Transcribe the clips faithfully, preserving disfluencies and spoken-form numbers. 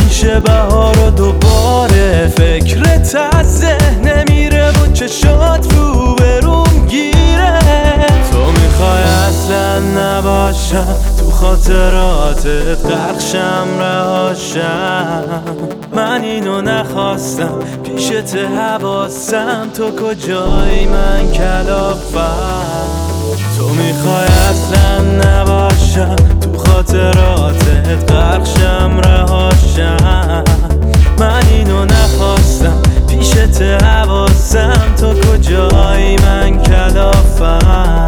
میشه بهار و دوباره فکرت از ذهن نمیره و چشات رو بروم گیره. تو میخوای اصلا نباشم تو خاطراتت غرقشم رهاشم. من اینو نخواستم پیشت حواسم تو کجایی من کلافم. تو میخوای اصلا نباشم تو خاطراتت غرقشم رهاشم. من اینو نخواستم پیشت حواسم تو کجایی من کلافم.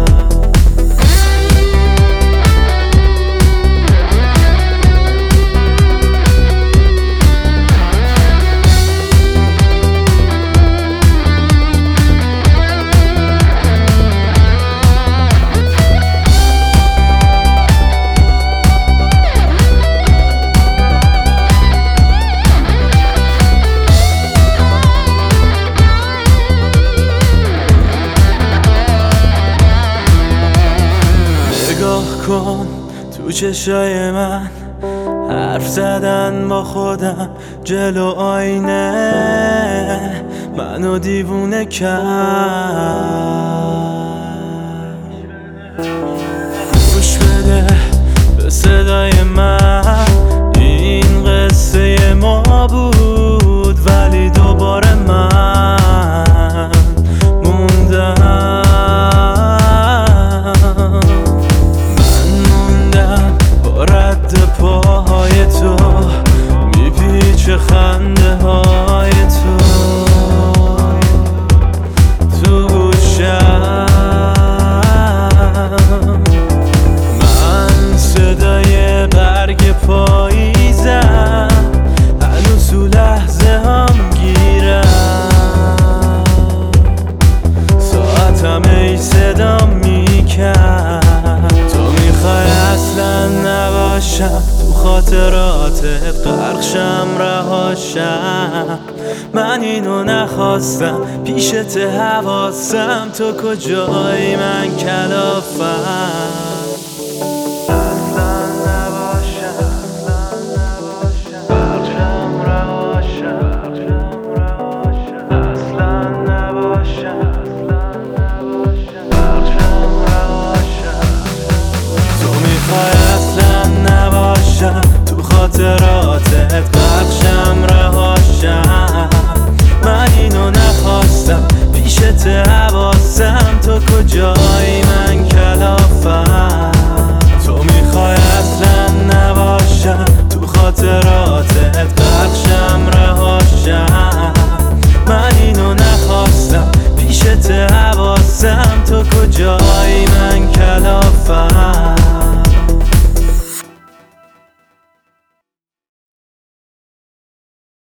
کن تو چشای من حرف زدن با خودم جلو آینه منو دیوونه کرد. گوش بده به صدای من این قصه ما بود ولی دوباره من موندم. پاهای تو میپیچه خنده های تو تو گوشم. من صدای برگ پاییزم هنوز تو لحظه هم گیرم. ساعتم ای صدا میکرد. تو میخوای اصلا نباشم تو خاطراتت غرقشم رهاشم. من اینو نخواستم پیشت حواسم تو کجایی من کلافم.